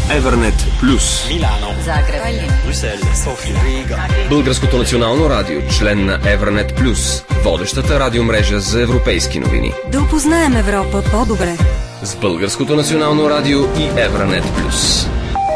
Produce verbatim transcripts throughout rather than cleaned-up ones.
Евернет Плюс, Милано, Загреб, Брюксел, София, Рига. Българското национално радио, член на Евернет Плюс, водещата радиомрежа за европейски новини. Да опознаем Европа по-добре. С Българското национално радио и Евернет Плюс.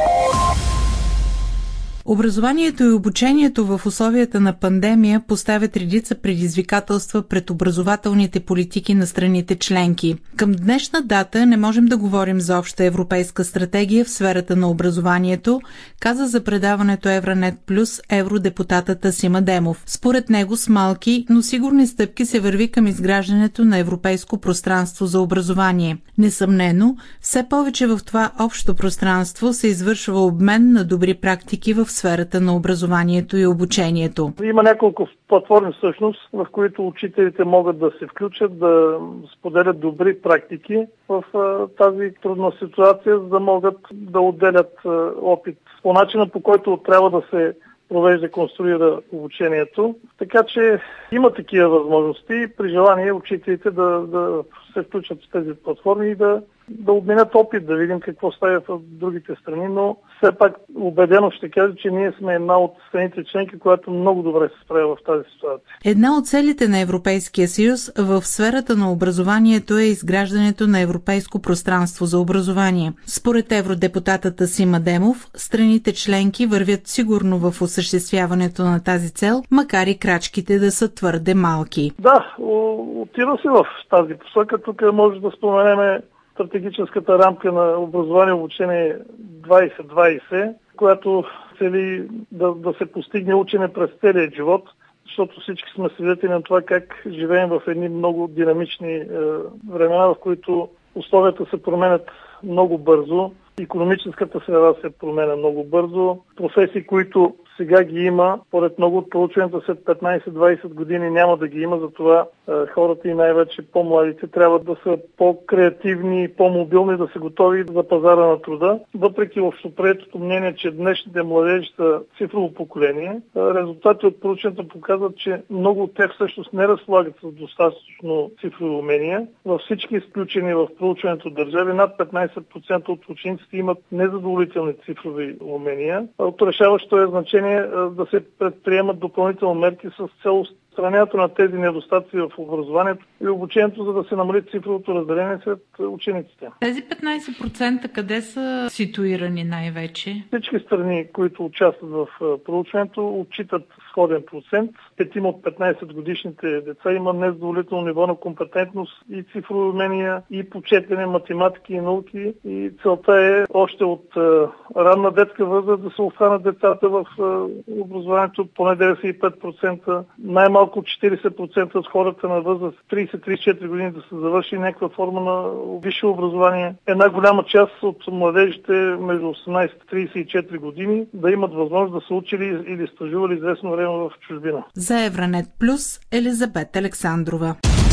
Образованието и обучението в условията на пандемия поставят редица предизвикателства пред образователните политики на страните членки. Към днешна дата не можем да говорим за обща европейска стратегия в сферата на образованието, каза за предаването Евронет Плюс евродепутатът Асим Адемов. Според него с малки, но сигурни стъпки се върви към изграждането на европейско пространство за образование. Несъмнено, все повече в това общо пространство се извършва обмен на добри практики в сферата на образованието и обучението. Има няколко платформи всъщност, в които учителите могат да се включат, да споделят добри практики в тази трудна ситуация, за да могат да отделят опит по начина, по който трябва да се провежда, конструира обучението. Така че има такива възможности. При желание учителите да, да се включат в тези платформи и да, да обменят опит, да видим какво става в другите страни, но все пак убедено ще кажа, че ние сме една от страните членки, която много добре се справя в тази ситуация. Една от целите на Европейския съюз в сферата на образованието е изграждането на европейско пространство за образование. Според евродепутатът Асим Адемов, страните членки вървят сигурно в осъществяването на тази цел, макар и крачките да са твърде малки. Да, отива се в тази посока. Тук може да споменеме стратегическата рамка на образование и обучение двайсет двайсет, която цели да, да се постигне учене през целия живот, защото всички сме свидетели на това как живеем в едни много динамични е, времена, в които условията се променят много бързо, икономическата среда се променя много бързо, професии, които сега ги има, поред много от проучванията след петнайсет-двайсет години няма да ги има, затова е, хората и най-вече по-младите трябва да са по-креативни и по-мобилни, да са готови за пазара на труда. Въпреки общоприетото мнение, че днешните младежи са цифрово поколение, резултати от проучванията показват, че много от тях всъщност не разполагат с достатъчно цифрови умения. Във всички изключени в проучването държави над петнайсет процента от учениците имат незадоволителни цифрови умения. От решаващо е значение да се предприемат допълнителни мерки с цел отстраняването на тези недостатъци в образованието и обучението, за да се намали цифровото разделение сред учениците. Тези петнайсет процента къде са ситуирани най-вече? Всички страни, които участват в проучването, отчитат сходен процент. Петима от петнайсет годишните деца има незадоволително ниво на компетентност и цифрови умения, и по четене, математики и науки. И целта е още от ранна детска възраст да се обхванат децата в образованието, поне деветдесет и пет процента, най-малко четирийсет процента от хората на възраст трийсет до трийсет и четири години да са завършили някаква форма на висше образование. Една голяма част от младежите между осемнайсет и трийсет и четири години да имат възможност да са учили или стажували известно време в чужбина. За Евронет Плюс, Елизабет Александрова.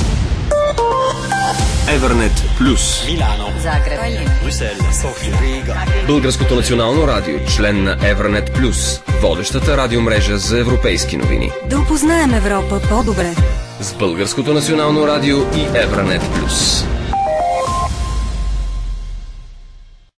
Евернет Плюс, Милано, Загреб, Брюксел, София, Рига. Българското национално радио, член на Евернет Плюс, водещата радиомрежа за европейски новини. Да опознаем Европа по-добре. С Българското национално радио и Евернет Плюс.